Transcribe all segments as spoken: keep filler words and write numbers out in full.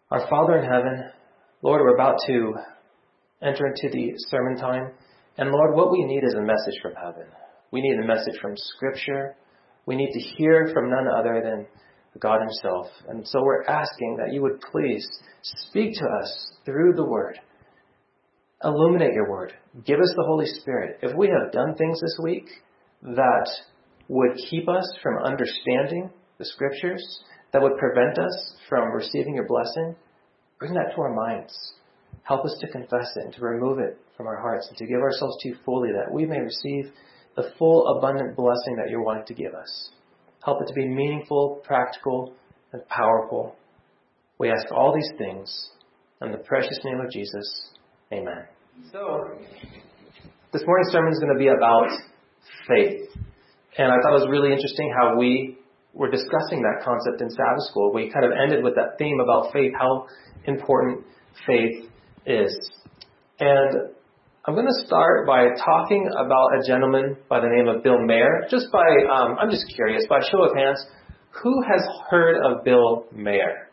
Our Father in heaven, Lord, we're about to enter into the sermon time. And Lord, what we need is a message from heaven. We need a message from Scripture. We need to hear from none other than God Himself. And so we're asking that you would please speak to us through the Word. Illuminate your Word. Give us the Holy Spirit. If we have done things this week that would keep us from understanding the Scriptures, that would prevent us from receiving your blessing, bring that to our minds. Help us to confess it and to remove it from our hearts and to give ourselves to you fully, that we may receive the full abundant blessing that you're wanting to give us. Help it to be meaningful, practical, and powerful. We ask all these things in the precious name of Jesus. Amen. So, this morning's sermon is going to be about faith. And I thought it was really interesting how we were discussing that concept in Sabbath school. We kind of ended with that theme about faith, how important faith is. And I'm going to start by talking about a gentleman by the name of Bill Maher. Just by, um, I'm just curious, by show of hands, who has heard of Bill Maher?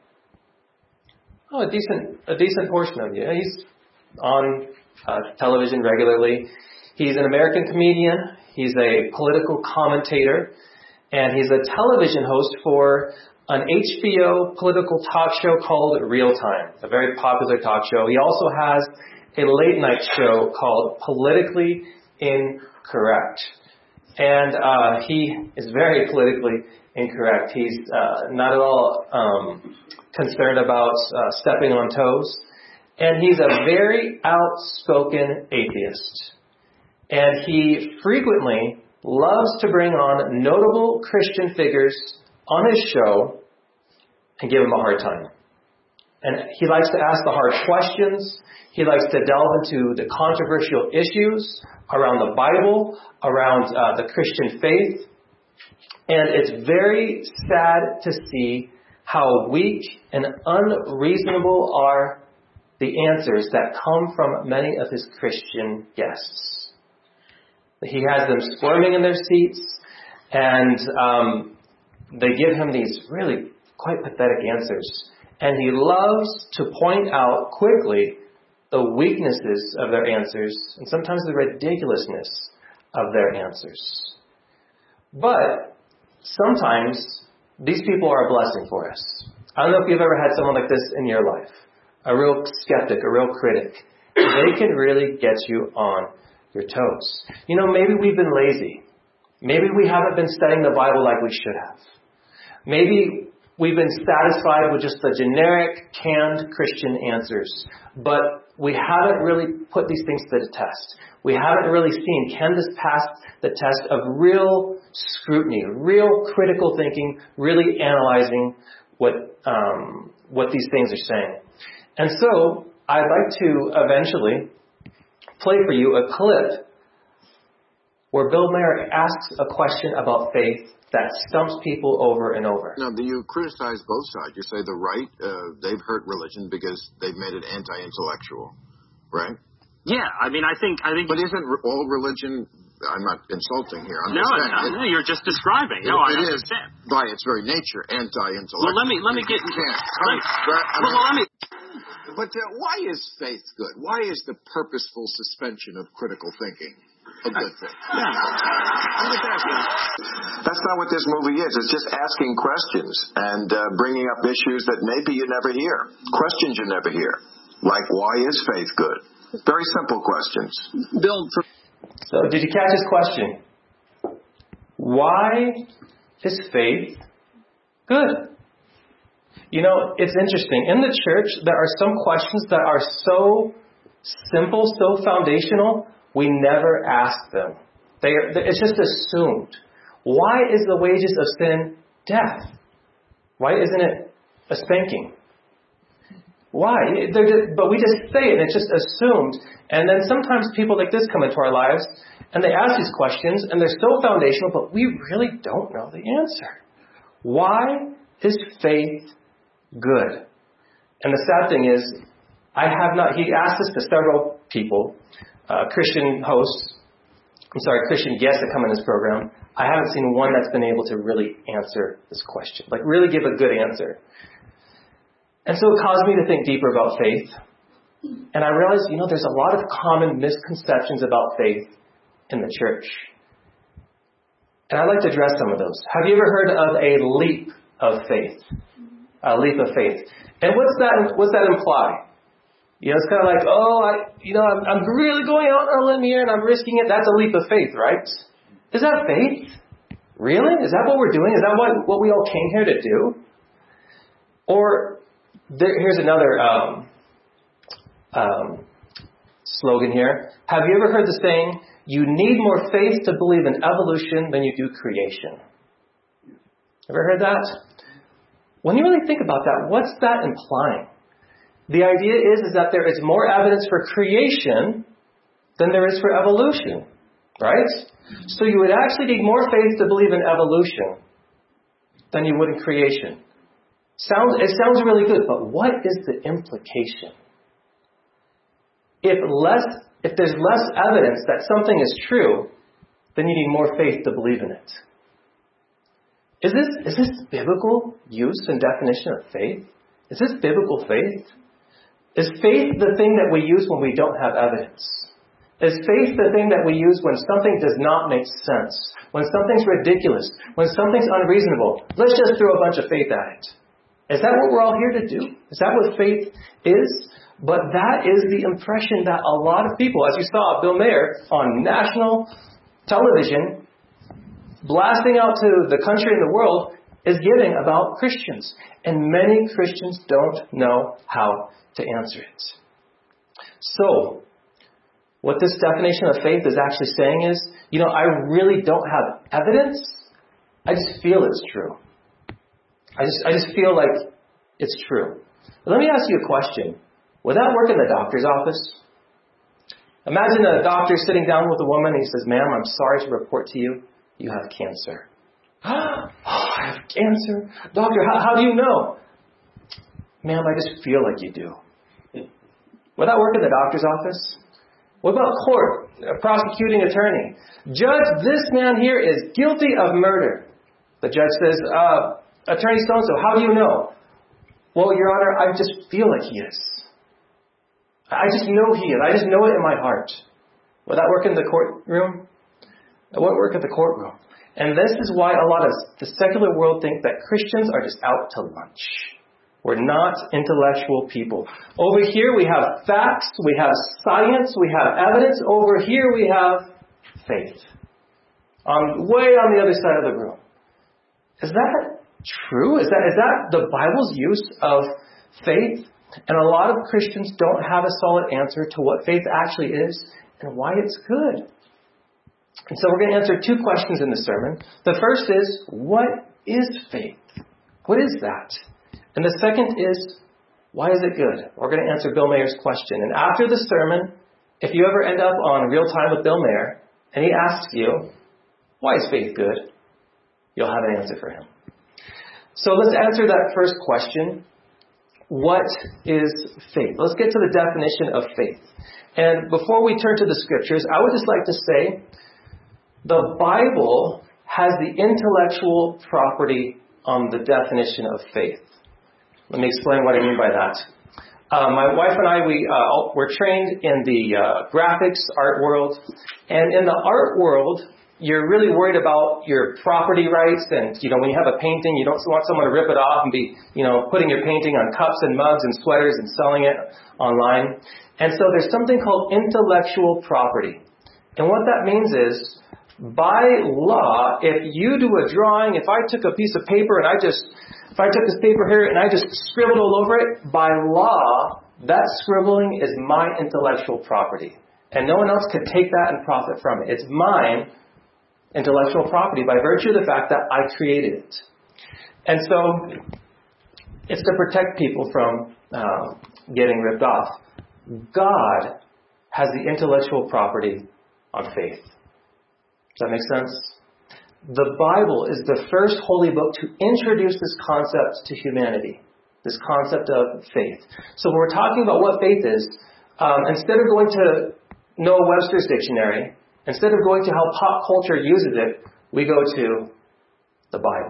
Oh, a decent, a decent portion of you. He's on uh, television regularly. He's an American comedian. He's a political commentator. And he's a television host for an H B O political talk show called Real Time, a very popular talk show. He also has a late night show called Politically Incorrect. And uh, he is very politically incorrect. He's uh, not at all um, concerned about uh, stepping on toes. And he's a very outspoken atheist. And he frequently loves to bring on notable Christian figures on his show and give them a hard time. And he likes to ask the hard questions. He likes to delve into the controversial issues around the Bible, around uh, the Christian faith. And it's very sad to see how weak and unreasonable are the answers that come from many of his Christian guests. He has them squirming in their seats, and um, they give him these really quite pathetic answers. And he loves to point out quickly the weaknesses of their answers and sometimes the ridiculousness of their answers. But sometimes these people are a blessing for us. I don't know if you've ever had someone like this in your life, a real skeptic, a real critic. They can really get you on your toes. You know, maybe we've been lazy. Maybe we haven't been studying the Bible like we should have. Maybe we've been satisfied with just the generic, canned Christian answers. But we haven't really put these things to the test. We haven't really seen, can this pass the test of real scrutiny, real critical thinking, really analyzing what um, what these things are saying. And so, I'd like to eventually play for you a clip where Bill Maher asks a question about faith that stumps people over and over. Now, you criticize both sides. You say the right, uh, they've hurt religion because they've made it anti-intellectual, right? Yeah, I mean, I think... I think. But isn't all religion... I'm not insulting here. I'm no, just saying, no, it, no, you're just describing. It, No, I it understand. Is, by its very nature, anti-intellectual. Well, let me, let me get... You can't. Let, I mean, well, let me... But uh, why is faith good? Why is the purposeful suspension of critical thinking a good thing? Yeah. I'm just asking. That's not what this movie is. It's just asking questions and uh, bringing up issues that maybe you never hear. Questions you never hear. Like, why is faith good? Very simple questions. Bill. So, did you catch his question? Why is faith good? You know, it's interesting. In the church, there are some questions that are so simple, so foundational, we never ask them. They are, it's just assumed. Why is the wages of sin death? Why isn't it a spanking? Why? Just, but we just say it, and it's just assumed. And then sometimes people like this come into our lives, and they ask these questions, and they're so foundational, but we really don't know the answer. Why is faith good? And the sad thing is, I have not, he asked this to several people, uh, Christian hosts, I'm sorry, Christian guests that come in this program. I haven't seen one that's been able to really answer this question, like really give a good answer. And so it caused me to think deeper about faith. And I realized, you know, there's a lot of common misconceptions about faith in the church. And I'd like to address some of those. Have you ever heard of a leap of faith? A leap of faith. And what's that, what's that imply? You know, it's kind of like, oh, I, you know, I'm, I'm really going out on a limb here and I'm risking it. That's a leap of faith, right? Is that faith? Really? Is that what we're doing? Is that what, what we all came here to do? Or there, here's another um, um, slogan here. Have you ever heard the saying, you need more faith to believe in evolution than you do creation? Ever heard that? When you really think about that, what's that implying? The idea is, is that there is more evidence for creation than there is for evolution, right? So you would actually need more faith to believe in evolution than you would in creation. Sounds, it sounds really good, but what is the implication? If less, if there's less evidence that something is true, then you need more faith to believe in it. Is this, is this biblical use and definition of faith? Is this biblical faith? Is faith the thing that we use when we don't have evidence? Is faith the thing that we use when something does not make sense? When something's ridiculous? When something's unreasonable? Let's just throw a bunch of faith at it. Is that what we're all here to do? Is that what faith is? But that is the impression that a lot of people, as you saw Bill Maher on national television, blasting out to the country and the world, is giving about Christians. And many Christians don't know how to answer it. So, what this definition of faith is actually saying is, you know, I really don't have evidence. I just feel it's true. I just, I just feel like it's true. But let me ask you a question. Would that work in the doctor's office? Imagine a doctor sitting down with a woman and he says, ma'am, I'm sorry to report to you, you have cancer. Oh, I have cancer? Doctor, how, how do you know? Ma'am, I just feel like you do. Would that work in the doctor's office? What about court? A prosecuting attorney. Judge, this man here is guilty of murder. The judge says, uh, Attorney so-and-so, how do you know? Well, Your Honor, I just feel like he is. I just know he is. I just know it in my heart. Would that work in the courtroom? It won't work at the courtroom. And this is why a lot of the secular world think that Christians are just out to lunch. We're not intellectual people. Over here we have facts, we have science, we have evidence. Over here we have faith. Um, way on the other side of the room. Is that true? Is that, is that the Bible's use of faith? And a lot of Christians don't have a solid answer to what faith actually is and why it's good. And so we're going to answer two questions in the sermon. The first is, what is faith? What is that? And the second is, why is it good? We're going to answer Bill Maher's question. And after the sermon, if you ever end up on Real Time with Bill Maher, and he asks you, why is faith good? You'll have an answer for him. So let's answer that first question. What is faith? Let's get to the definition of faith. And before we turn to the scriptures, I would just like to say, the Bible has the intellectual property on the definition of faith. Let me explain what I mean by that. Uh, my wife and I, we uh, were trained in the uh, graphics art world. And in the art world, you're really worried about your property rights. And, you know, when you have a painting, you don't want someone to rip it off and be, you know, putting your painting on cups and mugs and sweaters and selling it online. And so there's something called intellectual property. And what that means is, by law, if you do a drawing, if I took a piece of paper and I just, if I took this paper here and I just scribbled all over it, by law, that scribbling is my intellectual property. And no one else could take that and profit from it. It's mine intellectual property by virtue of the fact that I created it. And so it's to protect people from uh, getting ripped off. God has the intellectual property on faith. Does that make sense? The Bible is the first holy book to introduce this concept to humanity, this concept of faith. So when we're talking about what faith is, um, instead of going to Noah Webster's dictionary, instead of going to how pop culture uses it, we go to the Bible.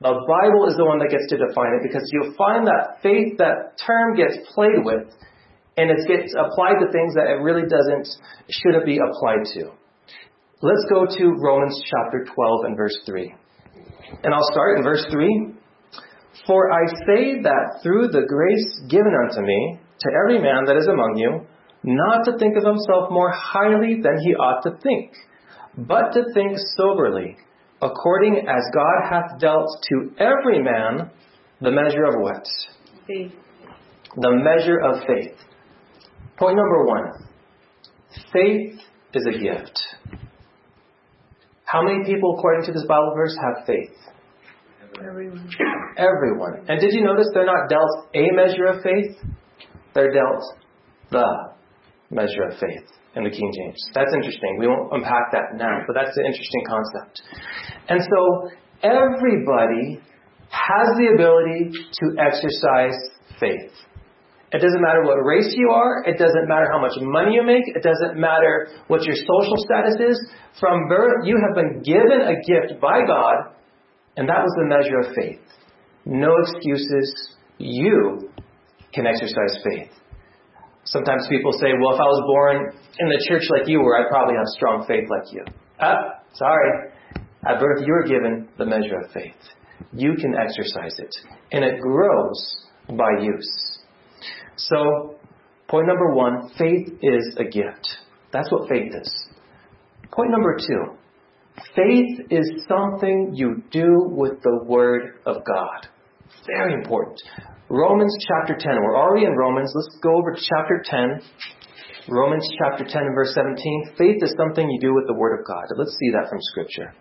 The Bible is the one that gets to define it, because you'll find that faith, that term gets played with, and it gets applied to things that it really doesn't, shouldn't be applied to. Let's go to Romans chapter twelve and verse three. And I'll start in verse three. For I say that through the grace given unto me, to every man that is among you, not to think of himself more highly than he ought to think, but to think soberly, according as God hath dealt to every man the measure of what? Faith. The measure of faith. Point number one. Faith is a gift. How many people, according to this Bible verse, have faith? Everyone. Everyone. And did you notice they're not dealt a measure of faith? They're dealt the measure of faith in the King James. That's interesting. We won't unpack that now, but that's an interesting concept. And so everybody has the ability to exercise faith. It doesn't matter what race you are. It doesn't matter how much money you make. It doesn't matter what your social status is. From birth, you have been given a gift by God, and that was the measure of faith. No excuses. You can exercise faith. Sometimes people say, well, if I was born in the church like you were, I'd probably have strong faith like you. Ah, sorry. At birth, you were given the measure of faith. You can exercise it. And it grows by use. So, point number one, faith is a gift. That's what faith is. Point number two, faith is something you do with the Word of God. Very important. Romans chapter ten. We're already in Romans. Let's go over to chapter ten. Romans chapter ten and verse seventeen. Faith is something you do with the Word of God. Let's see that from Scripture.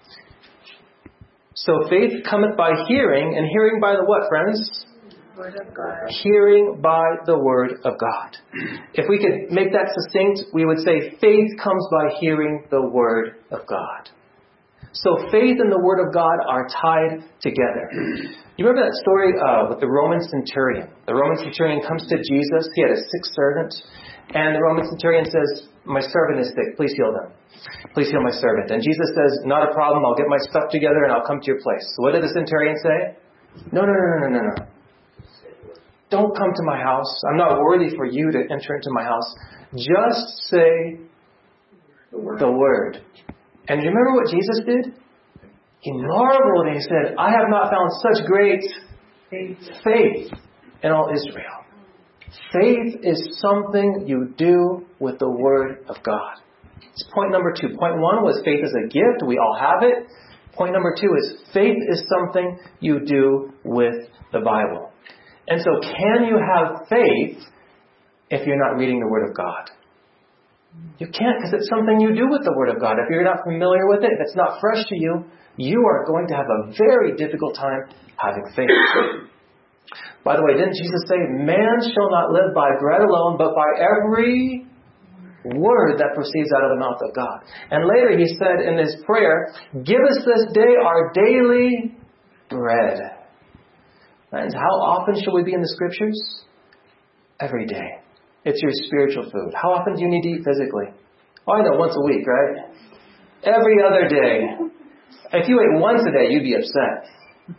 So faith cometh by hearing, and hearing by the what, friends? Word of God. Hearing by the Word of God. If we could make that succinct, we would say faith comes by hearing the Word of God. So faith and the Word of God are tied together. You remember that story uh, with the Roman centurion? The Roman centurion comes to Jesus. He had a sick servant. And the Roman centurion says, my servant is sick. Please heal them. Please heal my servant. And Jesus says, not a problem. I'll get my stuff together and I'll come to your place. So what did the centurion say? No, no, no, no, no, no, no. Don't come to my house. I'm not worthy for you to enter into my house. Just say the word. The word. And you remember what Jesus did? He marveled and he said, I have not found such great faith, faith in all Israel. Faith is something you do with the Word of God. It's point number two. Point one was faith is a gift. We all have it. Point number two is faith is something you do with the Bible. And so can you have faith if you're not reading the Word of God? You can't, because it's something you do with the Word of God. If you're not familiar with it, if it's not fresh to you, you are going to have a very difficult time having faith. By the way, didn't Jesus say, man shall not live by bread alone, but by every word that proceeds out of the mouth of God? And later he said in his prayer, give us this day our daily bread. And how often should we be in the Scriptures? Every day. It's your spiritual food. How often do you need to eat physically? Oh, I know, once a week, right? Every other day. If you ate once a day, you'd be upset.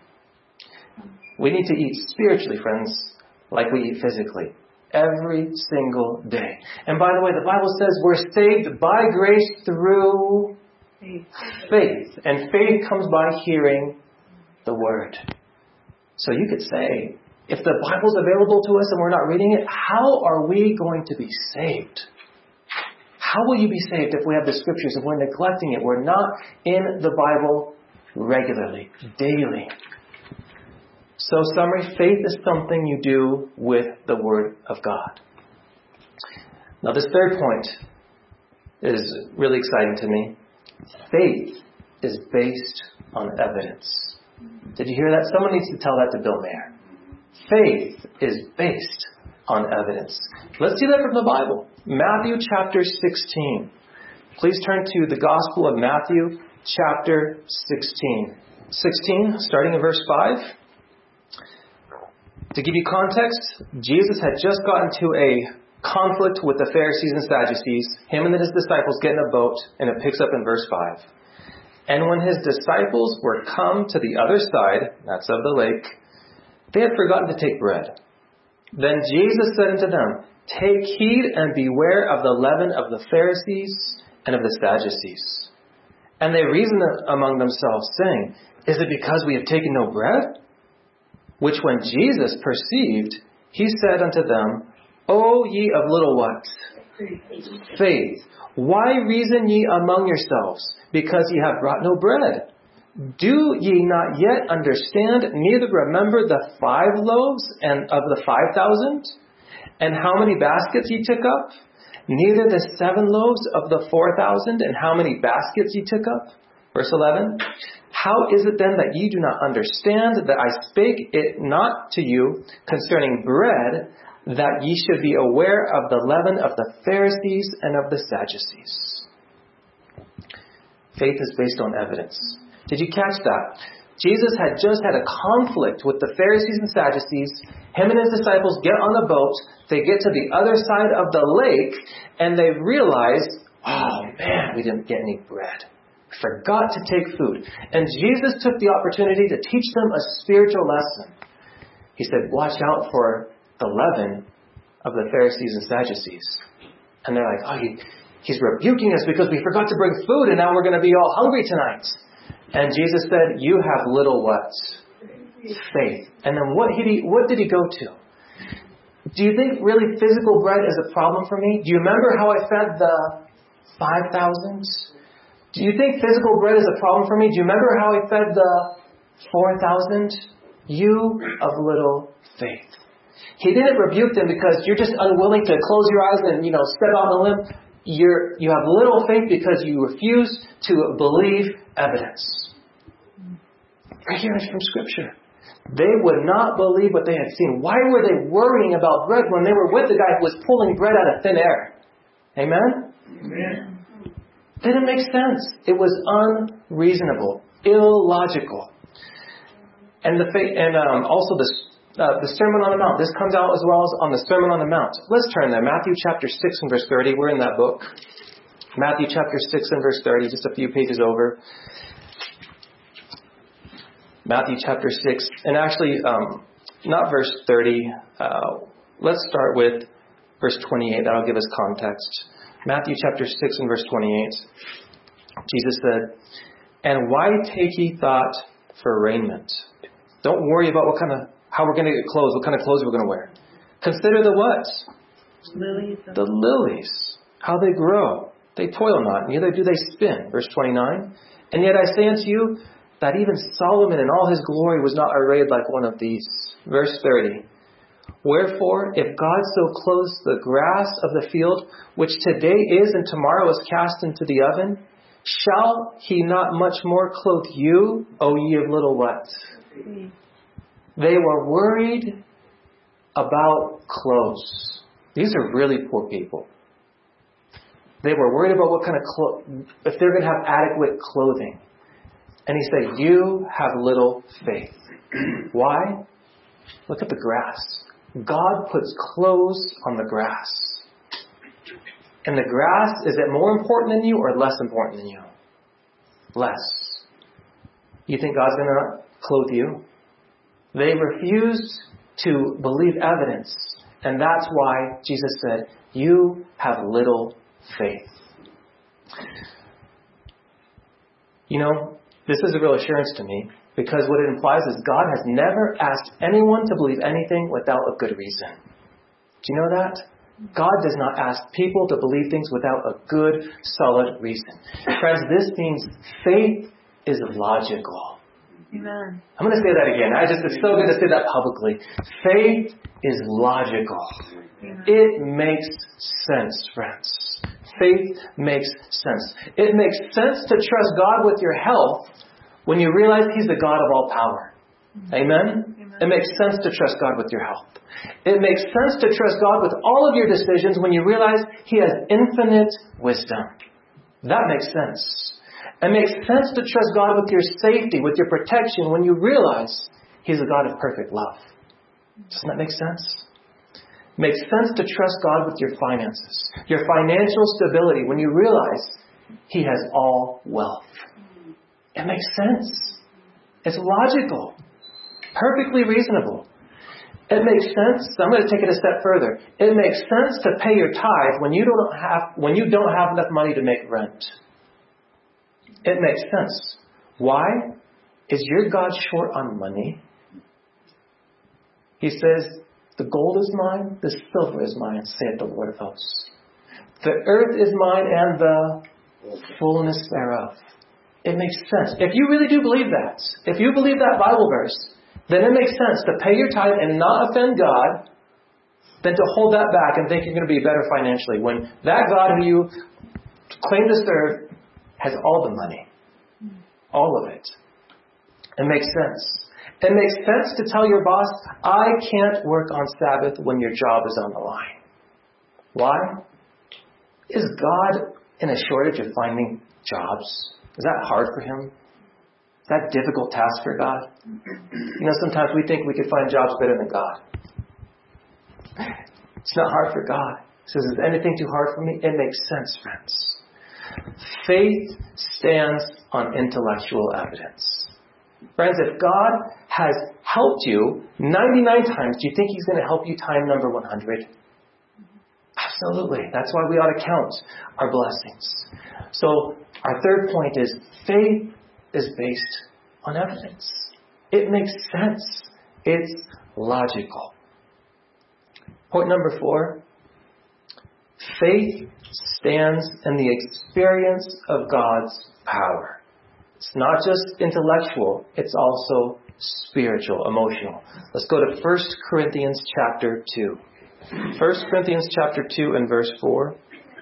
We need to eat spiritually, friends, like we eat physically. Every single day. And by the way, the Bible says we're saved by grace through faith. And faith comes by hearing the Word. So you could say, if the Bible's available to us and we're not reading it, how are we going to be saved? How will you be saved if we have the Scriptures, if we're neglecting it? We're not in the Bible regularly, daily. So summary, faith is something you do with the Word of God. Now this third point is really exciting to me. Faith is based on evidence. Did you hear that? Someone needs to tell that to Bill Mayer. Faith is based on evidence. Let's see that from the Bible. Matthew chapter sixteen. Please turn to the Gospel of Matthew chapter sixteen. sixteen, starting in verse five. To give you context, Jesus had just gotten to a conflict with the Pharisees and Sadducees. Him and his disciples get in a boat, and it picks up in verse five. And when his disciples were come to the other side, that's of the lake, they had forgotten to take bread. Then Jesus said unto them, Take heed and beware of the leaven of the Pharisees and of the Sadducees. And they reasoned among themselves, saying, Is it because we have taken no bread? Which when Jesus perceived, he said unto them, O ye of little what? Faith. Why reason ye among yourselves, because ye have brought no bread? Do ye not yet understand, neither remember the five loaves and of the five thousand? And how many baskets ye took up? Neither the seven loaves of the four thousand, and how many baskets ye took up? Verse eleven. How is it then that ye do not understand that I spake it not to you concerning bread, that ye should be aware of the leaven of the Pharisees and of the Sadducees? Faith is based on evidence. Did you catch that? Jesus had just had a conflict with the Pharisees and Sadducees. Him and his disciples get on the boat. They get to the other side of the lake, and they realize, oh man, we didn't get any bread. Forgot to take food. And Jesus took the opportunity to teach them a spiritual lesson. He said, watch out for the leaven of the Pharisees and Sadducees. And they're like, oh, he, he's rebuking us because we forgot to bring food and now we're going to be all hungry tonight. And Jesus said, you have little what? Faith. And then what did he, what did he go to? Do you think really physical bread is a problem for me? Do you remember how I fed the five thousand? Do you think physical bread is a problem for me? Do you remember how I fed the four thousand? You of little faith. He didn't rebuke them because you're just unwilling to close your eyes and, you know, step out on a limb. You're, you have little faith because you refuse to believe evidence. Right here from Scripture. They would not believe what they had seen. Why were they worrying about bread when they were with the guy who was pulling bread out of thin air? Amen? Amen. Didn't make sense. It was unreasonable, illogical. And the and um, also the uh, the Sermon on the Mount. This comes out as well as on the Sermon on the Mount. Let's turn there. Matthew chapter six and verse thirty. We're in that book. Matthew chapter six and verse thirty, just a few pages over. Matthew chapter six, and actually, um, not verse thirty. Uh, let's start with verse twenty-eight. That'll give us context. Matthew chapter six and verse twenty-eight. Jesus said, "And why take ye thought for raiment?" Don't worry about what kind of, how we're going to get clothes, what kind of clothes we're going to wear. Consider the what? Lilies. The lilies. How they grow. They toil not, neither do they spin. Verse twenty-nine. And yet I say unto you, that even Solomon in all his glory was not arrayed like one of these. Verse thirty. Wherefore, if God so clothes the grass of the field, which today is and tomorrow is cast into the oven, shall he not much more clothe you, O ye of little what? They were worried about clothes. These are really poor people. They were worried about what kind of clothes, if they're going to have adequate clothing. And he said, you have little faith. Why? Look at the grass. God puts clothes on the grass. And the grass, is it more important than you or less important than you? Less. You think God's going to clothe you? They refused to believe evidence. And that's why Jesus said, you have little faith. You know, this is a real assurance to me, because what it implies is God has never asked anyone to believe anything without a good reason. Do you know that? God does not ask people to believe things without a good, solid reason. Friends, this means faith is logical. Amen. I'm going to say that again. I just, it's so good to say that publicly. Faith is logical. Amen. It makes sense, friends. Faith makes sense. It makes sense to trust God with your health when you realize He's the God of all power. Amen? Amen? It makes sense to trust God with your health. It makes sense to trust God with all of your decisions when you realize He has infinite wisdom. That makes sense. It makes sense to trust God with your safety, with your protection, when you realize He's a God of perfect love. Doesn't that make sense? It makes sense to trust God with your finances, your financial stability, when you realize He has all wealth. It makes sense. It's logical. Perfectly reasonable. It makes sense. I'm going to take it a step further. It makes sense to pay your tithe when you don't have when you don't have enough money to make rent. It makes sense. Why? Is your God short on money? He says, the gold is mine, the silver is mine, saith the Lord of hosts. The earth is mine and the fullness thereof. It makes sense. If you really do believe that, if you believe that Bible verse, then it makes sense to pay your tithe and not offend God than to hold that back and think you're going to be better financially when that God who you claim to serve has all the money. All of it. It makes sense. It makes sense to tell your boss, I can't work on Sabbath when your job is on the line. Why? Is God in a shortage of finding jobs? Is that hard for Him? Is that a difficult task for God? You know, sometimes we think we could find jobs better than God. It's not hard for God. He says, is anything too hard for me? It makes sense, friends. Faith stands on intellectual evidence. Friends, if God has helped you ninety-nine times, do you think He's going to help you time number one hundred? Absolutely. That's why we ought to count our blessings. So, our third point is faith is based on evidence. It makes sense. It's logical. Point number four. Faith stands in the experience of God's power. It's not just intellectual, it's also spiritual, emotional. Let's go to First Corinthians chapter two. First Corinthians chapter two and verse four.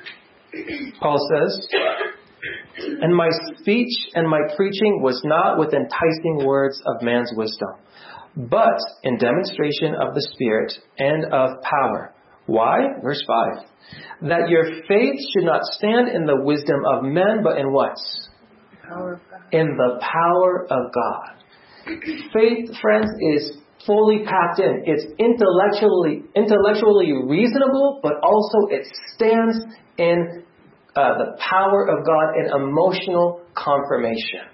Paul says, and my speech and my preaching was not with enticing words of man's wisdom, but in demonstration of the Spirit and of power. Why? Verse five. That your faith should not stand in the wisdom of men, but in what? Power of God. In the power of God. Faith, friends, is fully packed in. It's intellectually intellectually reasonable, but also it stands in uh, the power of God in emotional confirmation.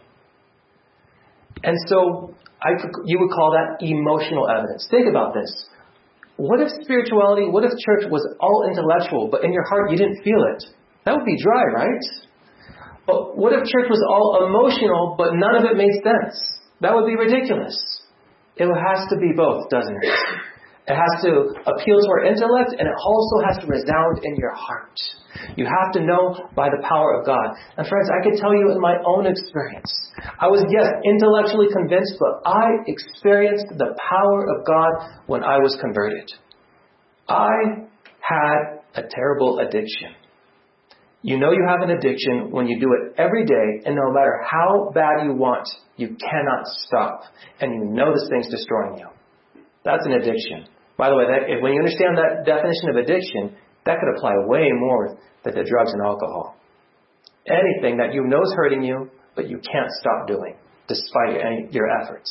And so I could, you would call that emotional evidence. Think about this. What if spirituality, what if church was all intellectual, but in your heart you didn't feel it? That would be dry, right? But what if church was all emotional, but none of it made sense? That would be ridiculous. It has to be both, doesn't it? It has to appeal to our intellect, and it also has to resound in your heart. You have to know by the power of God. And friends, I can tell you in my own experience. I was, yes, intellectually convinced, but I experienced the power of God when I was converted. I had a terrible addiction. You know you have an addiction when you do it every day, and no matter how bad you want, you cannot stop. And you know this thing's destroying you. That's an addiction. By the way, that, if, when you understand that definition of addiction, that could apply way more than to drugs and alcohol. Anything that you know is hurting you, but you can't stop doing, despite any, your efforts.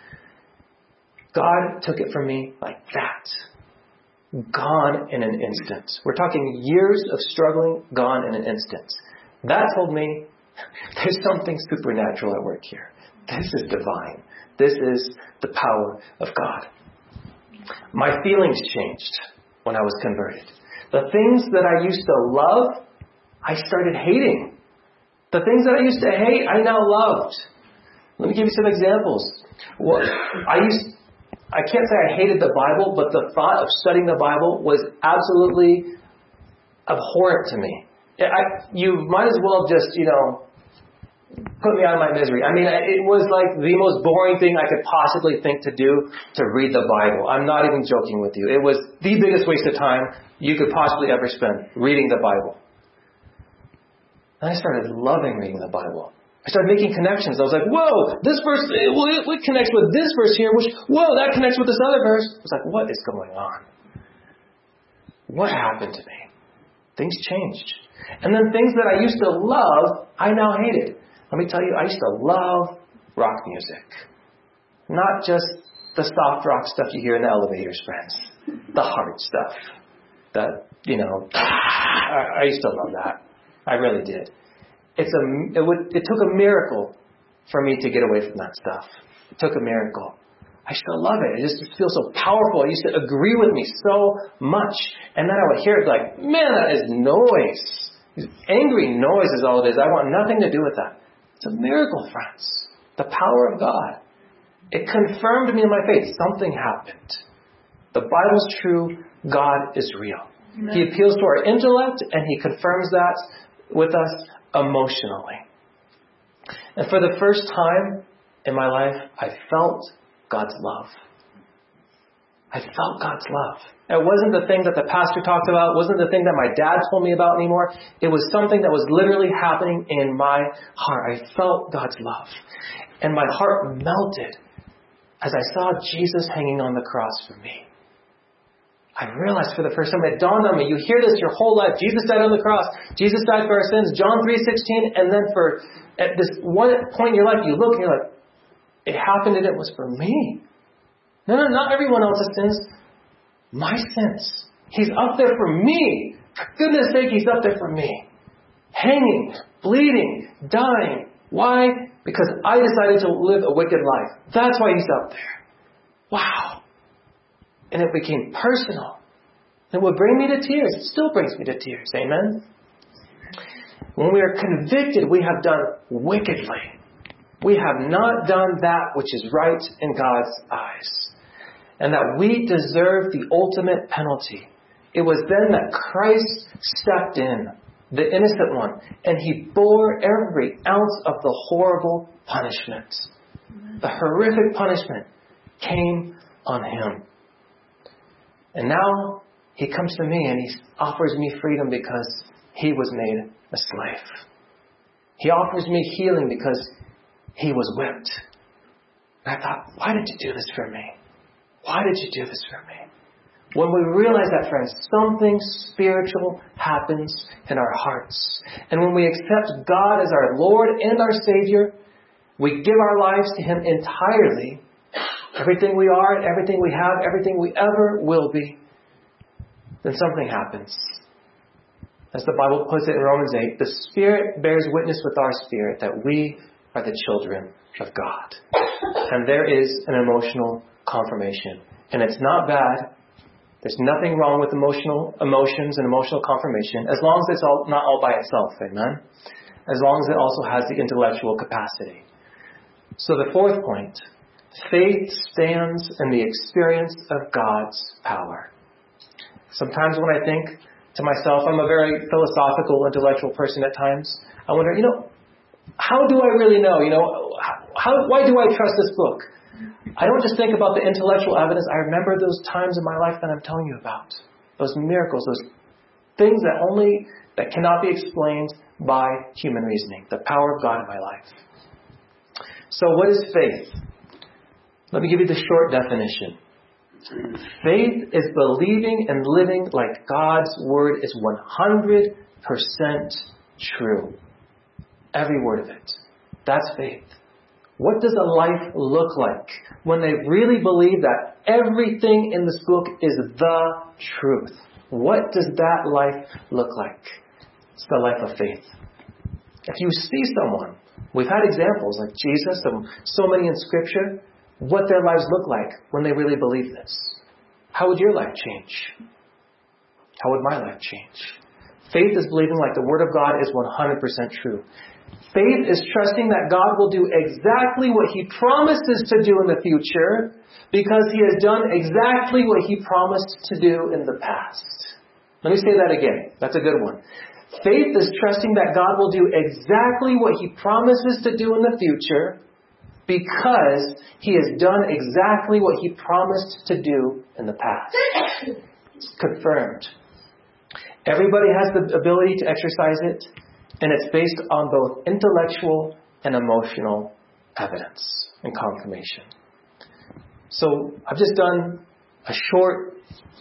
God took it from me like that. Gone in an instant. We're talking years of struggling, gone in an instant. That told me there's something supernatural at work here. This is divine. This is the power of God. My feelings changed when I was converted. The things that I used to love, I started hating. The things that I used to hate, I now loved. Let me give you some examples. Well, I used, I can't say I hated the Bible, but the thought of studying the Bible was absolutely abhorrent to me. I, you might as well just, you know, put me out of my misery. I mean, it was like the most boring thing I could possibly think to do to read the Bible. I'm not even joking with you. It was the biggest waste of time you could possibly ever spend reading the Bible. And I started loving reading the Bible. I started making connections. I was like, whoa, this verse, well, it, it connects with this verse here, which, whoa, that connects with this other verse. I was like, what is going on? What happened to me? Things changed. And then things that I used to love, I now hated. Let me tell you, I used to love rock music. Not just the soft rock stuff you hear in the elevators, friends. The hard stuff. The, you know, I, I used to love that. I really did. It's a, it, would, it took a miracle for me to get away from that stuff. It took a miracle. I still love it. It just feels so powerful. It used to agree with me so much. And then I would hear it like, man, that is noise. Angry noise is all it is. I want nothing to do with that. It's a miracle, friends. The power of God. It confirmed me in my faith. Something happened. The Bible's true. God is real. Amen. He appeals to our intellect, and He confirms that with us emotionally. And for the first time in my life, I felt God's love. I felt God's love. It wasn't the thing that the pastor talked about. It wasn't the thing that my dad told me about anymore. It was something that was literally happening in my heart. I felt God's love. And my heart melted as I saw Jesus hanging on the cross for me. I realized for the first time, it dawned on me, you hear this your whole life. Jesus died on the cross. Jesus died for our sins. John three sixteen. And then for at this one point in your life, you look and you're like, it happened and it was for me. No, no, not everyone else's sins. My sins. He's up there for me. For goodness sake, He's up there for me. Hanging, bleeding, dying. Why? Because I decided to live a wicked life. That's why He's up there. Wow. And it became personal. It would bring me to tears. It still brings me to tears. Amen? When we are convicted, we have done wickedly. We have not done that which is right in God's eyes. And that we deserve the ultimate penalty. It was then that Christ stepped in, the innocent one, and He bore every ounce of the horrible punishment. The horrific punishment came on Him. And now He comes to me and He offers me freedom because He was made a slave. He offers me healing because He was whipped. And I thought, why did You do this for me? Why did You do this for me? When we realize that, friends, something spiritual happens in our hearts. And when we accept God as our Lord and our Savior, we give our lives to Him entirely. Everything we are and everything we have, everything we ever will be, then something happens. As the Bible puts it in Romans eight, the Spirit bears witness with our spirit that we are the children of God. And there is an emotional confirmation. And it's not bad. There's nothing wrong with emotional emotions and emotional confirmation, as long as it's all, not all by itself. Amen? As long as it also has the intellectual capacity. So the fourth point, faith stands in the experience of God's power. Sometimes when I think to myself, I'm a very philosophical, intellectual person at times. I wonder, you know, how do I really know? You know, how, why do I trust this book? I don't just think about the intellectual evidence. I remember those times in my life that I'm telling you about. Those miracles, those things that only, that cannot be explained by human reasoning. The power of God in my life. So what is faith? Let me give you the short definition. Faith is believing and living like God's Word is one hundred percent true. Every word of it. That's faith. What does a life look like when they really believe that everything in this book is the truth? What does that life look like? It's the life of faith. If you see someone, we've had examples like Jesus and so many in Scripture, what their lives look like when they really believe this. How would your life change? How would my life change? Faith is believing like the Word of God is one hundred percent true. Faith is trusting that God will do exactly what He promises to do in the future because He has done exactly what He promised to do in the past. Let me say that again. That's a good one. Faith is trusting that God will do exactly what He promises to do in the future because He has done exactly what He promised to do in the past. It's confirmed. Everybody has the ability to exercise it, and it's based on both intellectual and emotional evidence and confirmation. So I've just done a short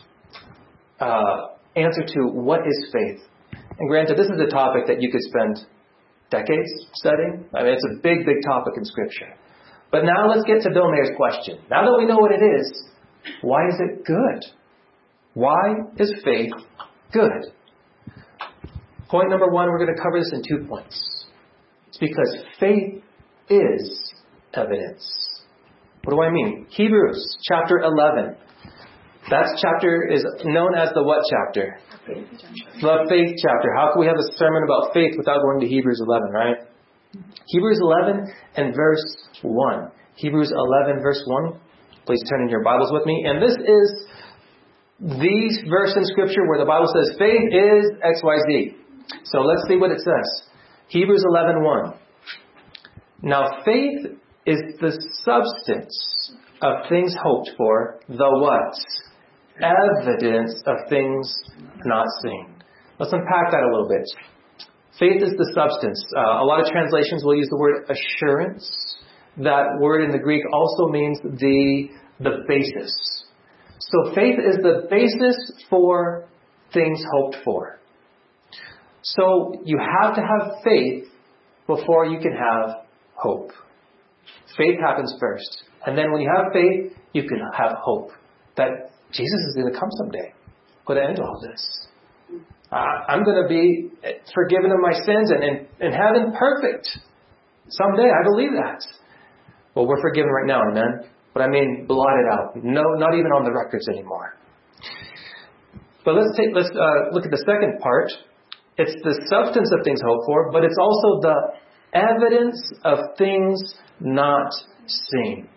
uh, answer to what is faith. And granted, this is a topic that you could spend decades studying. I mean, it's a big, big topic in Scripture. But now let's get to Bill Mayer's question. Now that we know what it is, why is it good? Why is faith good? Point number one, we're going to cover this in two points. It's because faith is evidence. What do I mean? Hebrews chapter eleven. That chapter is known as the what chapter? The faith chapter. How can we have a sermon about faith without going to Hebrews eleven, right? Hebrews eleven and verse one. Hebrews eleven verse one. Please turn in your Bibles with me. And this is the verse in Scripture where the Bible says faith is X Y Z. So let's see what it says. Hebrews eleven one. Now faith is the substance of things hoped for, the what? Evidence of things not seen. Let's unpack that a little bit. Faith is the substance. Uh, a lot of translations will use the word assurance. That word in the Greek also means the, the basis. So faith is the basis for things hoped for. So you have to have faith before you can have hope. Faith happens first. And then when you have faith, you can have hope that Jesus is going to come someday. Put an end to all this. Uh, I'm going to be forgiven of my sins and in, in heaven perfect. Someday, I believe that. Well, we're forgiven right now, amen? But I mean blotted out. No, not even on the records anymore. But let's take let's uh, look at the second part. It's the substance of things hoped for, but it's also the evidence of things not seen.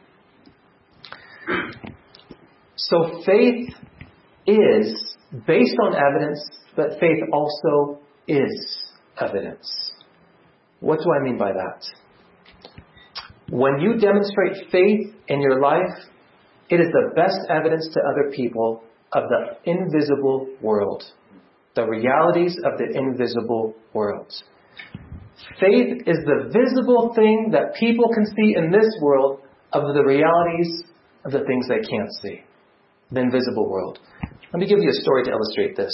So faith is based on evidence, but faith also is evidence. What do I mean by that? When you demonstrate faith in your life, it is the best evidence to other people of the invisible world, the realities of the invisible world. Faith is the visible thing that people can see in this world of the realities of the things they can't see. The invisible world. Let me give you a story to illustrate this.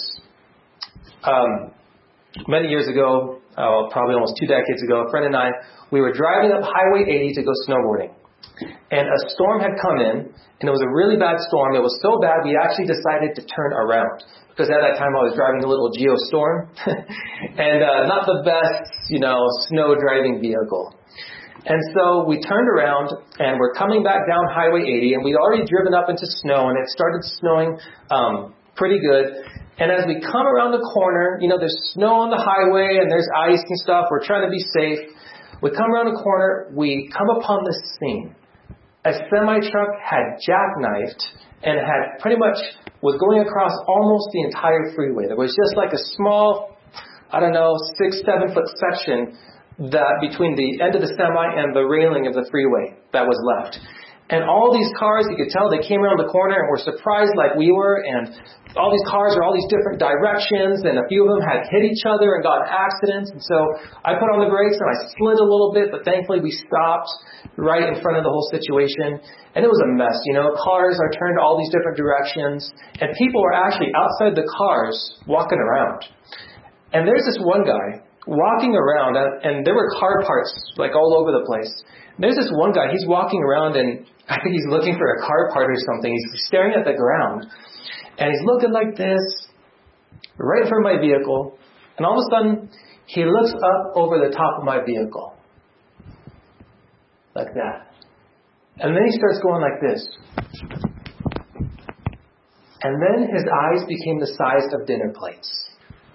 Um, many years ago, oh, probably almost two decades ago, a friend and I, we were driving up Highway eighty to go snowboarding. And a storm had come in, and it was a really bad storm. It was so bad, we actually decided to turn around. Because at that time, I was driving a little Geostorm. and uh, not the best, you know, snow driving vehicle. And so we turned around, and we're coming back down Highway eighty, and we'd already driven up into snow, and it started snowing um, pretty good. And as we come around the corner, you know, there's snow on the highway, and there's ice and stuff. We're trying to be safe. We come around the corner, we come upon this scene. A semi-truck had jackknifed and had pretty much was going across almost the entire freeway. There was just like a small, I don't know, six, seven foot section that between the end of the semi and the railing of the freeway that was left. And all these cars, you could tell they came around the corner and were surprised like we were. And all these cars are all these different directions. And a few of them had hit each other and got in accidents. And so I put on the brakes and I slid a little bit. But thankfully we stopped right in front of the whole situation. And it was a mess. You know, cars are turned all these different directions. And people were actually outside the cars walking around. And there's this one guy walking around. And there were car parts like all over the place. There's this one guy, he's walking around and I think he's looking for a car part or something. He's staring at the ground and he's looking like this right in front of my vehicle. And all of a sudden, he looks up over the top of my vehicle. Like that. And then he starts going like this. And then his eyes became the size of dinner plates.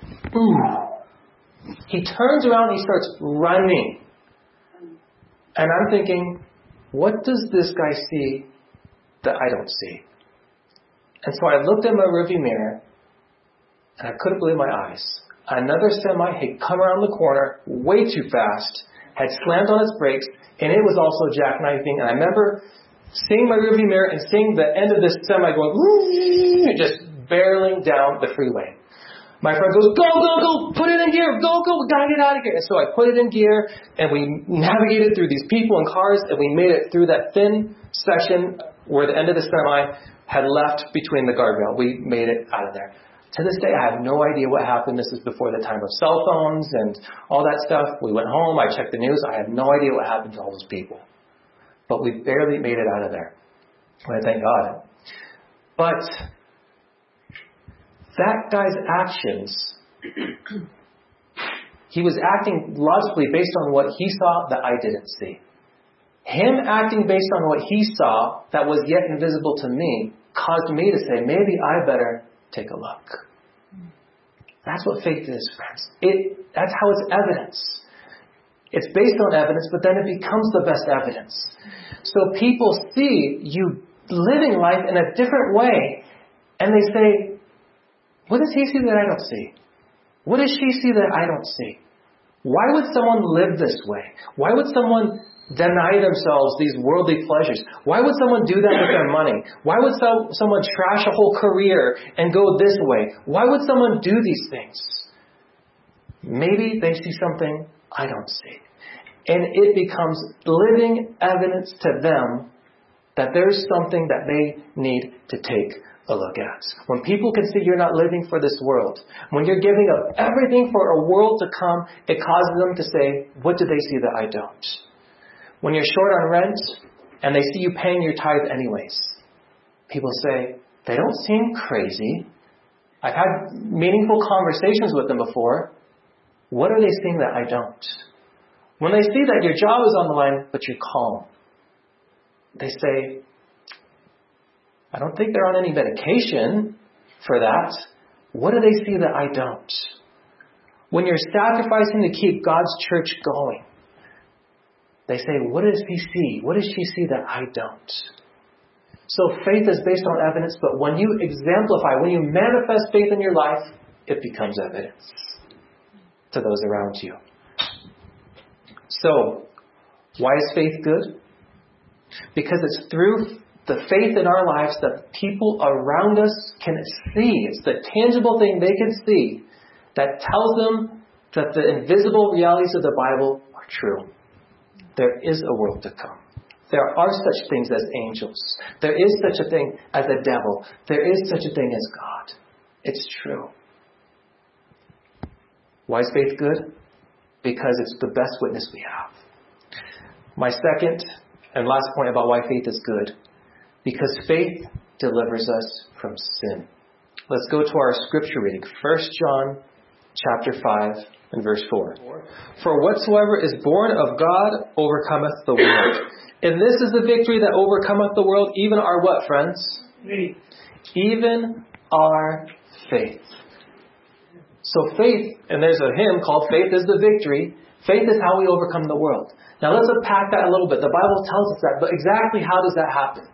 Ooh. He turns around and he starts running. And I'm thinking, what does this guy see that I don't see? And so I looked at my rearview mirror, and I couldn't believe my eyes. Another semi had come around the corner way too fast, had slammed on its brakes, and it was also jackknifing. And I remember seeing my rearview mirror and seeing the end of this semi going, just barreling down the freeway. My friend goes, go, go, go, put it in gear, go, go, we gotta get out of here. And so I put it in gear, and we navigated through these people and cars, and we made it through that thin section where the end of the semi had left between the guardrail. We made it out of there. To this day, I have no idea what happened. This is before the time of cell phones and all that stuff. We went home, I checked the news, I have no idea what happened to all those people. But we barely made it out of there. I thank God. But that guy's actions, he was acting logically based on what he saw that I didn't see. Him acting based on what he saw that was yet invisible to me caused me to say, maybe I better take a look. That's what faith is, friends. It, that's how it's evidence. It's based on evidence, but then it becomes the best evidence. So people see you living life in a different way, and they say, what does he see that I don't see? What does she see that I don't see? Why would someone live this way? Why would someone deny themselves these worldly pleasures? Why would someone do that with their money? Why would so, someone trash a whole career and go this way? Why would someone do these things? Maybe they see something I don't see. And it becomes living evidence to them that there's something that they need to take a look at. When people can see you're not living for this world, when you're giving up everything for a world to come, it causes them to say, what do they see that I don't? When you're short on rent and they see you paying your tithe anyways, people say, they don't seem crazy. I've had meaningful conversations with them before. What are they seeing that I don't? When they see that your job is on the line, but you're calm, they say, I don't think they're on any medication for that. What do they see that I don't? When you're sacrificing to keep God's church going, they say, what does he see? What does she see that I don't? So faith is based on evidence, but when you exemplify, when you manifest faith in your life, it becomes evidence to those around you. So, why is faith good? Because it's through the faith in our lives that people around us can see. It's the tangible thing they can see that tells them that the invisible realities of the Bible are true. There is a world to come. There are such things as angels. There is such a thing as a devil. There is such a thing as God. It's true. Why is faith good? Because it's the best witness we have. My second and last point about why faith is good. Because faith delivers us from sin. Let's go to our scripture reading. First John chapter five and verse four. For whatsoever is born of God overcometh the world. And this is the victory that overcometh the world, even our what, friends? Faith. Even our faith. So faith, and there's a hymn called Faith is the Victory. Faith is how we overcome the world. Now let's unpack that a little bit. The Bible tells us that, but exactly how does that happen?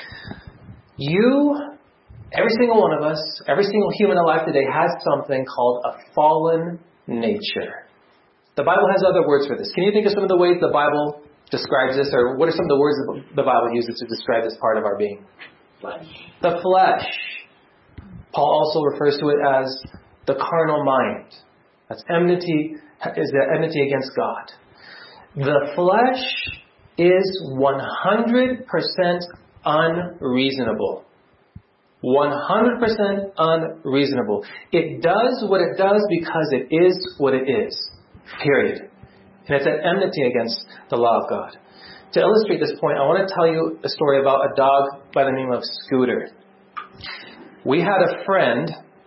You, every single one of us, every single human alive today has something called a fallen nature. The Bible has other words for this. Can you think of some of the ways the Bible describes this, or what are some of the words the Bible uses to describe this part of our being? Flesh. The flesh. Paul also refers to it as the carnal mind. That's enmity, is the enmity against God. The flesh is one hundred percent unreasonable. one hundred percent unreasonable. It does what it does because it is what it is. Period. And it's an enmity against the law of God. To illustrate this point, I want to tell you a story about a dog by the name of Scooter. We had a friend,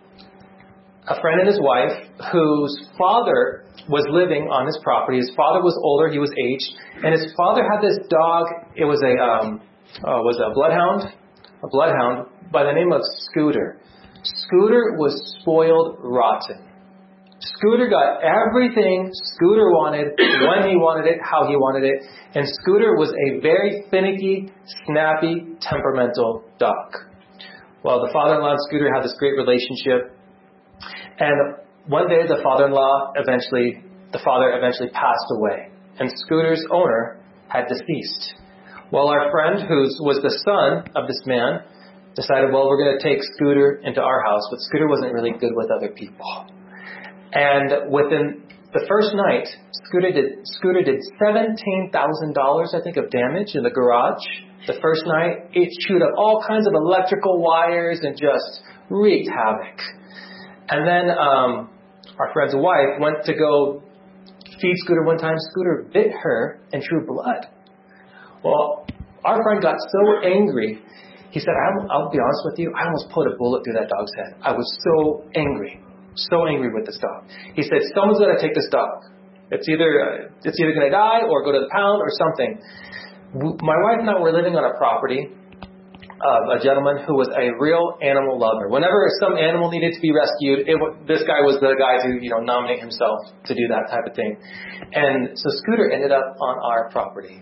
a friend and his wife, whose father was living on his property. His father was older, he was aged, and his father had this dog. It was a um, uh, was a bloodhound, a bloodhound by the name of Scooter. Scooter was spoiled rotten. Scooter got everything Scooter wanted, when he wanted it, how he wanted it, and Scooter was a very finicky, snappy, temperamental dog. Well, the father-in-law and Scooter had this great relationship, and one day the father-in-law eventually, the father eventually passed away, and Scooter's owner had deceased. Well, our friend, who was the son of this man, decided, well, we're going to take Scooter into our house, but Scooter wasn't really good with other people. And within the first night, Scooter did Scooter did seventeen thousand dollars, I think, of damage in the garage. The first night, it chewed up all kinds of electrical wires and just wreaked havoc. And then um, our friend's wife went to go feed Scooter one time. Scooter bit her and drew blood. Well, our friend got so angry. He said, I'll, I'll be honest with you, I almost put a bullet through that dog's head. I was so angry. So angry with this dog. He said, someone's going to take this dog. It's either uh, it's either going to die or go to the pound or something. My wife and I were living on a property of a gentleman who was a real animal lover. Whenever some animal needed to be rescued, it, this guy was the guy to, you know, nominate himself to do that type of thing. And so Scooter ended up on our property.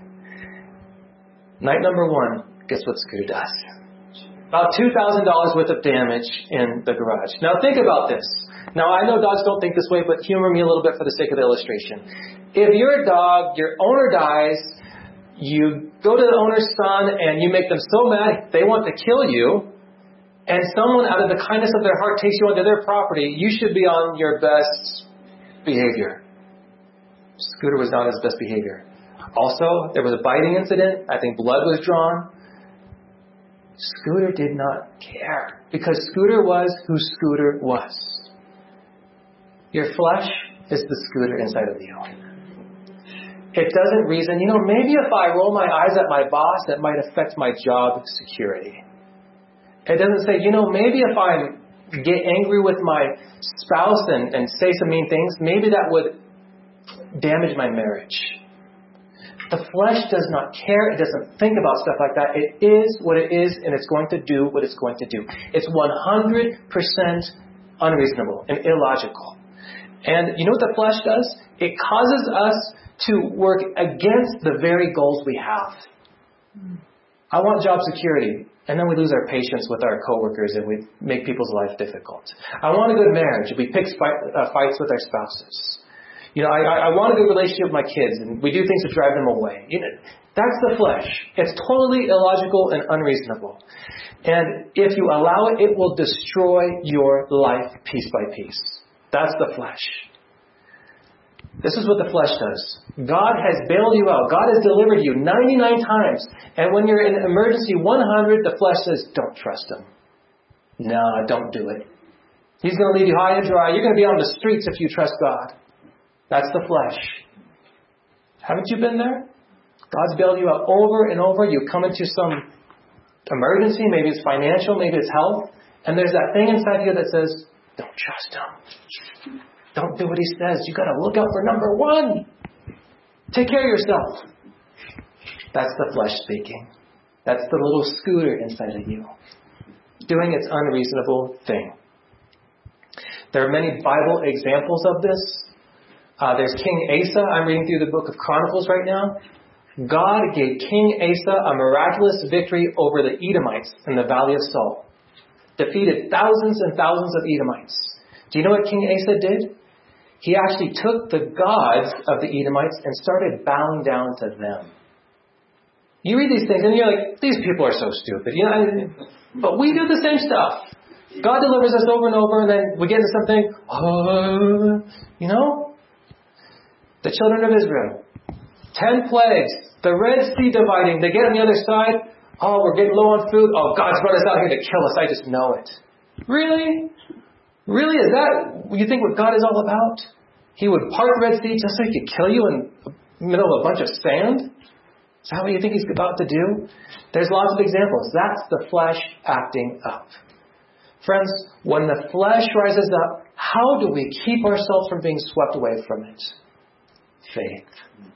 Night number one, guess what Scooter does? About two thousand dollars worth of damage in the garage. Now think about this. Now I know dogs don't think this way, but humor me a little bit for the sake of the illustration. If your dog, your owner dies, you go to the owner's son and you make them so mad they want to kill you, and someone out of the kindness of their heart takes you onto their property, you should be on your best behavior. Scooter was not his best behavior. Also, there was a biting incident. I think blood was drawn. Scooter did not care because Scooter was who Scooter was. Your flesh is the Scooter inside of you. It doesn't reason, you know, maybe if I roll my eyes at my boss, that might affect my job security. It doesn't say, you know, maybe if I get angry with my spouse and, and say some mean things, maybe that would damage my marriage. The flesh does not care. It doesn't think about stuff like that. It is what it is, and it's going to do what it's going to do. It's one hundred percent unreasonable and illogical. And you know what the flesh does? It causes us to work against the very goals we have. I want job security, and then we lose our patience with our coworkers and we make people's life difficult. I want a good marriage, and we pick fight, uh, fights with our spouses. You know, I, I want a good relationship with my kids, and we do things to drive them away. You know, that's the flesh. It's totally illogical and unreasonable. And if you allow it, it will destroy your life piece by piece. That's the flesh. This is what the flesh does. God has bailed you out. God has delivered you ninety-nine times. And when you're in emergency one hundred, the flesh says, don't trust him. No, don't do it. He's going to leave you high and dry. You're going to be on the streets if you trust God. That's the flesh. Haven't you been there? God's bailed you out over and over. You come into some emergency. Maybe it's financial. Maybe it's health. And there's that thing inside you that says, don't trust him. Don't do what he says. You got to look out for number one. Take care of yourself. That's the flesh speaking. That's the little Scooter inside of you, doing its unreasonable thing. There are many Bible examples of this. Uh, there's King Asa. I'm reading through the book of Chronicles right now. God gave King Asa a miraculous victory over the Edomites in the Valley of Salt. Defeated thousands and thousands of Edomites. Do you know what King Asa did? He actually took the gods of the Edomites and started bowing down to them. You read these things and you're like, these people are so stupid. You know, but we do the same stuff. God delivers us over and over, and then we get into something, oh, you know? The children of Israel. Ten plagues. The Red Sea dividing. They get on the other side. Oh, we're getting low on food. Oh, God's brought us out here to kill us. I just know it. Really? Really? Is that, you think, what God is all about? He would part the Red Sea just so he could kill you in the middle of a bunch of sand? Is that what you think he's about to do? There's lots of examples. That's the flesh acting up. Friends, when the flesh rises up, how do we keep ourselves from being swept away from it? Faith.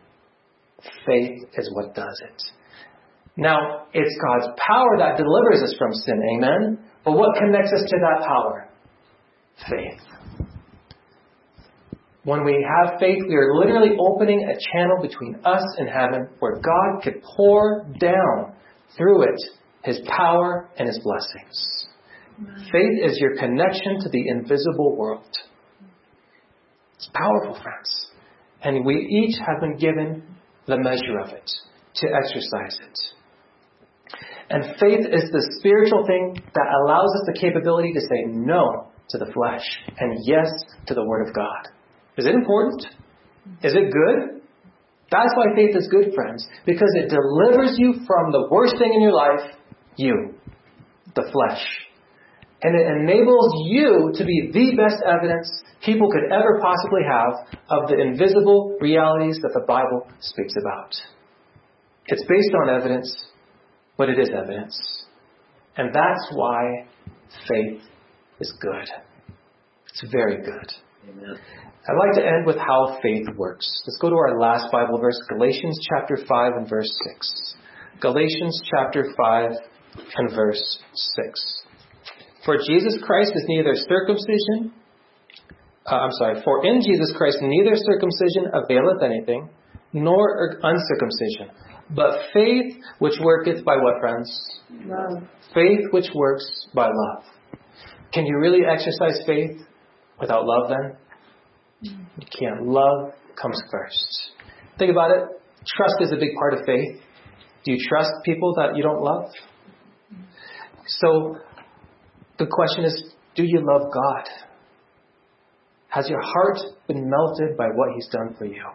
Faith is what does it. Now, it's God's power that delivers us from sin, amen? But what connects us to that power? Faith. When we have faith, we are literally opening a channel between us and heaven where God could pour down through it His power and His blessings. Faith is your connection to the invisible world. It's powerful, friends. And we each have been given the measure of it to exercise it. And faith is the spiritual thing that allows us the capability to say no to the flesh and yes to the Word of God. Is it important? Is it good? That's why faith is good, friends, because it delivers you from the worst thing in your life, you, the flesh. And it enables you to be the best evidence people could ever possibly have of the invisible realities that the Bible speaks about. It's based on evidence, but it is evidence. And that's why faith is good. It's very good. Amen. I'd like to end with how faith works. Let's go to our last Bible verse, Galatians chapter five and verse six. Galatians chapter five and verse six. For Jesus Christ is neither circumcision, uh, I'm sorry, for in Jesus Christ neither circumcision availeth anything, nor uncircumcision, but faith which worketh by what, friends? Love. Faith which works by love. Can you really exercise faith without love then? You can't. Love comes first. Think about it. Trust is a big part of faith. Do you trust people that you don't love? So the question is, do you love God? Has your heart been melted by what He's done for you?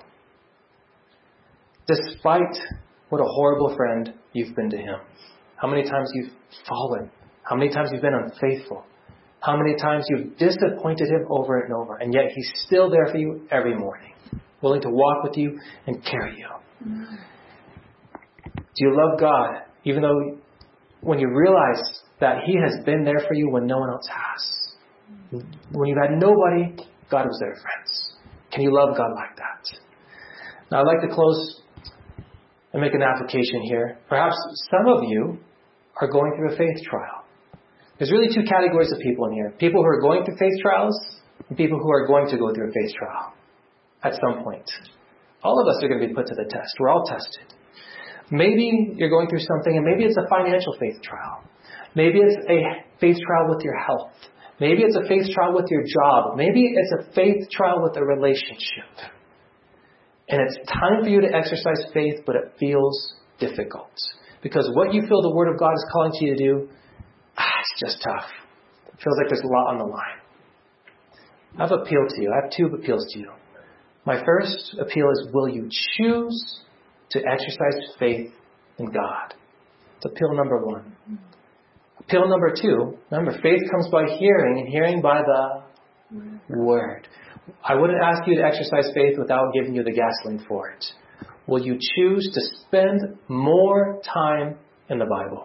Despite what a horrible friend you've been to Him. How many times you've fallen. How many times you've been unfaithful. How many times you've disappointed Him over and over. And yet He's still there for you every morning. Willing to walk with you and carry you. Mm-hmm. Do you love God even though when you realize that He has been there for you when no one else has? When you've had nobody, God was there, friends. Can you love God like that? Now I'd like to close and make an application here. Perhaps some of you are going through a faith trial. There's really two categories of people in here. People who are going through faith trials and people who are going to go through a faith trial at some point. All of us are going to be put to the test. We're all tested. Maybe you're going through something and maybe it's a financial faith trial. Maybe it's a faith trial with your health. Maybe it's a faith trial with your job. Maybe it's a faith trial with a relationship. And it's time for you to exercise faith, but it feels difficult. Because what you feel the Word of God is calling you to do, ah, it's just tough. It feels like there's a lot on the line. I have an appeal to you. I have two appeals to you. My first appeal is, will you choose to exercise faith in God? It's appeal number one. Appeal number two, remember, faith comes by hearing, and hearing by the Word. I wouldn't ask you to exercise faith without giving you the gasoline for it. Will you choose to spend more time in the Bible?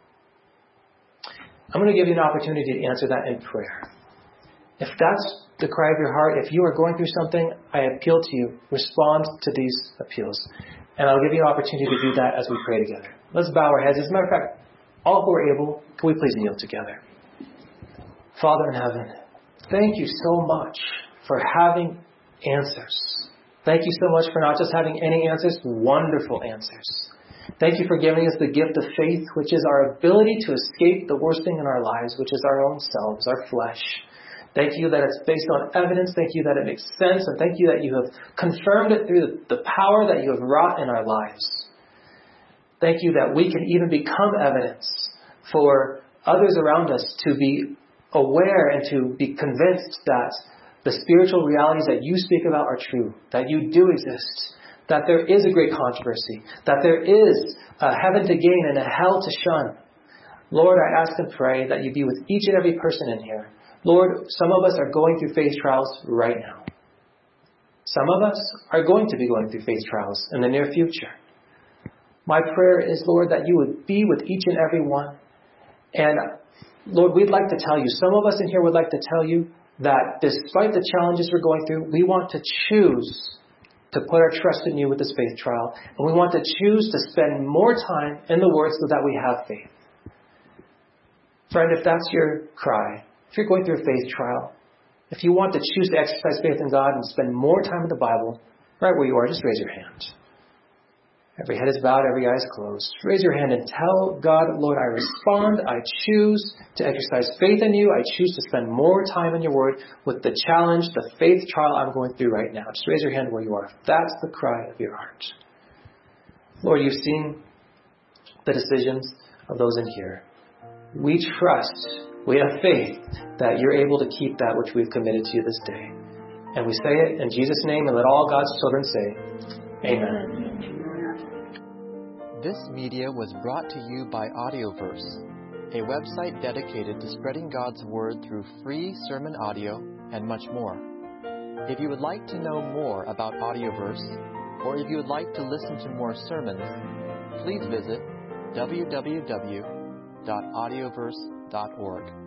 I'm going to give you an opportunity to answer that in prayer. If that's the cry of your heart, if you are going through something, I appeal to you. Respond to these appeals. And I'll give you an opportunity to do that as we pray together. Let's bow our heads. As a matter of fact, all who are able, can we please kneel together? Father in heaven, thank you so much for having answers. Thank you so much for not just having any answers, wonderful answers. Thank you for giving us the gift of faith, which is our ability to escape the worst thing in our lives, which is our own selves, our flesh. Thank you that it's based on evidence. Thank you that it makes sense. And thank you that you have confirmed it through the power that you have wrought in our lives. Thank you that we can even become evidence for others around us to be aware and to be convinced that the spiritual realities that you speak about are true, that you do exist, that there is a great controversy, that there is a heaven to gain and a hell to shun. Lord, I ask and pray that you be with each and every person in here. Lord, some of us are going through faith trials right now. Some of us are going to be going through faith trials in the near future. My prayer is, Lord, that you would be with each and every one. And Lord, we'd like to tell you, some of us in here would like to tell you that despite the challenges we're going through, we want to choose to put our trust in you with this faith trial. And we want to choose to spend more time in the Word so that we have faith. Friend, if that's your cry, if you're going through a faith trial, if you want to choose to exercise faith in God and spend more time in the Bible, right where you are, just raise your hand. Every head is bowed, every eye is closed. Raise your hand and tell God, Lord, I respond. I choose to exercise faith in you. I choose to spend more time in your Word with the challenge, the faith trial I'm going through right now. Just raise your hand where you are. If that's the cry of your heart. Lord, you've seen the decisions of those in here. We trust, we have faith that you're able to keep that which we've committed to you this day. And we say it in Jesus' name, and let all God's children say, Amen. This media was brought to you by Audioverse, a website dedicated to spreading God's Word through free sermon audio and much more. If you would like to know more about Audioverse, or if you would like to listen to more sermons, please visit w w w dot audioverse dot org.